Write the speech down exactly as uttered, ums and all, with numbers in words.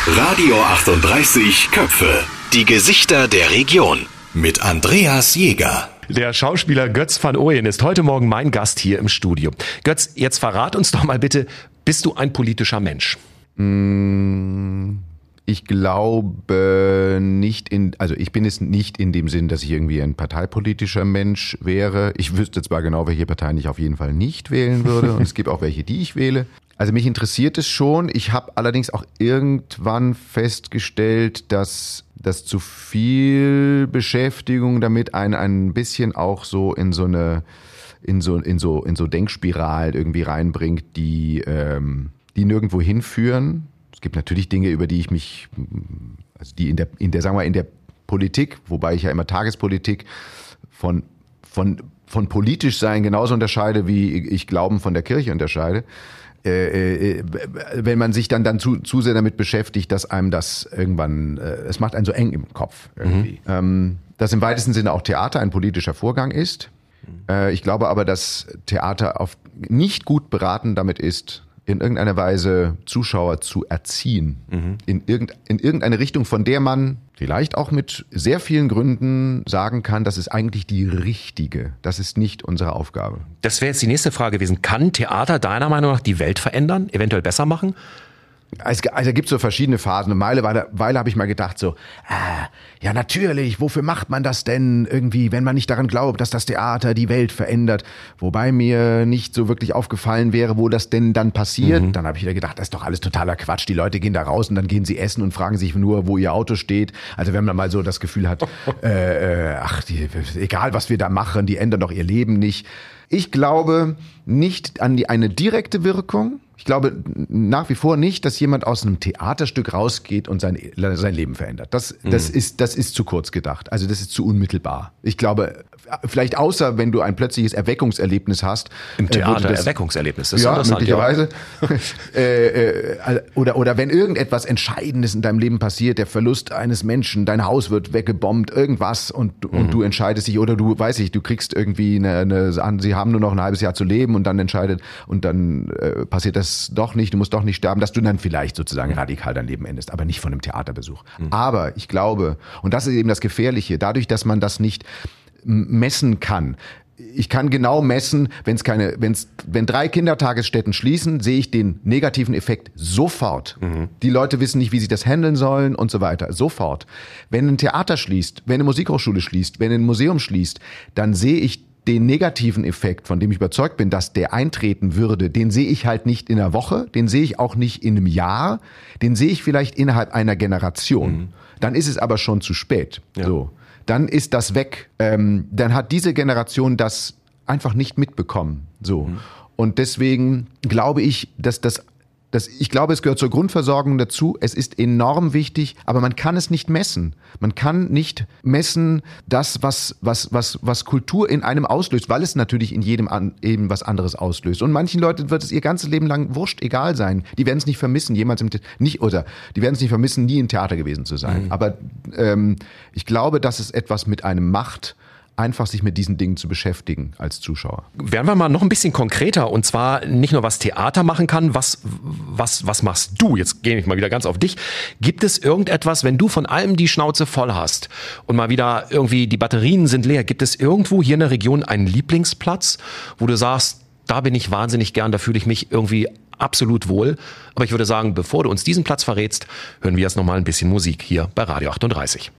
Radio achtunddreißig Köpfe. Die Gesichter der Region. Mit Andreas Jäger. Der Schauspieler Götz van Ooyen ist heute Morgen mein Gast hier im Studio. Götz, jetzt verrat uns doch mal bitte, bist du ein politischer Mensch? Ich glaube nicht in, also ich bin es nicht in dem Sinn, dass ich irgendwie ein parteipolitischer Mensch wäre. Ich wüsste zwar genau, welche Parteien ich auf jeden Fall nicht wählen würde und es gibt auch welche, die ich wähle. Also mich interessiert es schon. Ich habe allerdings auch irgendwann festgestellt, dass dass zu viel Beschäftigung damit einen ein bisschen auch so in so eine in so in so in so Denkspiralen irgendwie reinbringt, die ähm, die nirgendwo hinführen. Es gibt natürlich Dinge, über die ich mich, also die in der in der sagen wir in der Politik, wobei ich ja immer Tagespolitik von von von politisch sein genauso unterscheide, wie ich Glauben von der Kirche unterscheide. Äh, äh, wenn man sich dann dann zu, zu sehr damit beschäftigt, dass einem das irgendwann, äh, es macht einen so eng im Kopf irgendwie. Mhm. Ähm, dass im weitesten Sinne auch Theater ein politischer Vorgang ist. Äh, ich glaube aber, dass Theater auf, nicht gut beraten damit ist, in irgendeiner Weise Zuschauer zu erziehen. Mhm. In, irgend, in irgendeine Richtung, von der man vielleicht auch mit sehr vielen Gründen sagen kann, das ist eigentlich die richtige. Das ist nicht unsere Aufgabe. Das wäre jetzt die nächste Frage gewesen. Kann Theater deiner Meinung nach die Welt verändern, eventuell besser machen? Also, also gibt so verschiedene Phasen. Eine Weile, Weile, Weile habe ich mal gedacht so, ah, ja natürlich, wofür macht man das denn irgendwie, wenn man nicht daran glaubt, dass das Theater die Welt verändert? Wobei mir nicht so wirklich aufgefallen wäre, wo das denn dann passiert. Mhm. Dann habe ich wieder gedacht, das ist doch alles totaler Quatsch. Die Leute gehen da raus und dann gehen sie essen und fragen sich nur, wo ihr Auto steht. Also wenn man mal so das Gefühl hat, äh, äh, ach, die, egal was wir da machen, die ändern doch ihr Leben nicht. Ich glaube nicht an die, eine direkte Wirkung. Ich glaube nach wie vor nicht, dass jemand aus einem Theaterstück rausgeht und sein, sein Leben verändert. Das, mhm. das ist, das ist zu kurz gedacht. Also das ist zu unmittelbar. Ich glaube, vielleicht außer wenn du ein plötzliches Erweckungserlebnis hast. Im Theater das, Erweckungserlebnis, das ist ja, interessant. Möglicherweise. Ja. äh, äh, oder, oder wenn irgendetwas Entscheidendes in deinem Leben passiert, der Verlust eines Menschen, dein Haus wird weggebombt, irgendwas und, mhm. und du entscheidest dich, oder du, weiß ich, du kriegst irgendwie eine, eine, sie haben nur noch ein halbes Jahr zu leben und dann entscheidet, und dann äh, passiert das doch nicht, du musst doch nicht sterben, dass du dann vielleicht sozusagen radikal dein Leben endest, aber nicht von einem Theaterbesuch. Mhm. Aber ich glaube, und das ist eben das Gefährliche, dadurch, dass man das nicht messen kann. Ich kann genau messen, wenn es keine, wenn's, wenn drei Kindertagesstätten schließen, sehe ich den negativen Effekt sofort. Mhm. Die Leute wissen nicht, wie sie das handeln sollen und so weiter. Sofort. Wenn ein Theater schließt, wenn eine Musikhochschule schließt, wenn ein Museum schließt, dann sehe ich den negativen Effekt, von dem ich überzeugt bin, dass der eintreten würde, den sehe ich halt nicht in einer Woche, den sehe ich auch nicht in einem Jahr, den sehe ich vielleicht innerhalb einer Generation. Mhm. Dann ist es aber schon zu spät. Ja. So. Dann ist das weg. Ähm, dann hat diese Generation das einfach nicht mitbekommen. So. Mhm. Und deswegen glaube ich, dass das Das, ich glaube, es gehört zur Grundversorgung dazu. Es ist enorm wichtig, aber man kann es nicht messen. Man kann nicht messen, das, was, was, was, was Kultur in einem auslöst, weil es natürlich in jedem an, eben was anderes auslöst. Und manchen Leuten wird es ihr ganzes Leben lang wurscht egal sein. Die werden es nicht vermissen, jemals im The- nicht oder die werden es nicht vermissen, nie im Theater gewesen zu sein. Mhm. Aber ähm, ich glaube, dass es etwas mit einem macht, einfach sich mit diesen Dingen zu beschäftigen als Zuschauer. Werden wir mal noch ein bisschen konkreter, und zwar nicht nur was Theater machen kann, was, was, was machst du? Jetzt gehe ich mal wieder ganz auf dich. Gibt es irgendetwas, wenn du von allem die Schnauze voll hast und mal wieder irgendwie die Batterien sind leer, gibt es irgendwo hier in der Region einen Lieblingsplatz, wo du sagst, da bin ich wahnsinnig gern, da fühle ich mich irgendwie absolut wohl. Aber ich würde sagen, bevor du uns diesen Platz verrätst, hören wir jetzt noch mal ein bisschen Musik hier bei Radio achtunddreißig.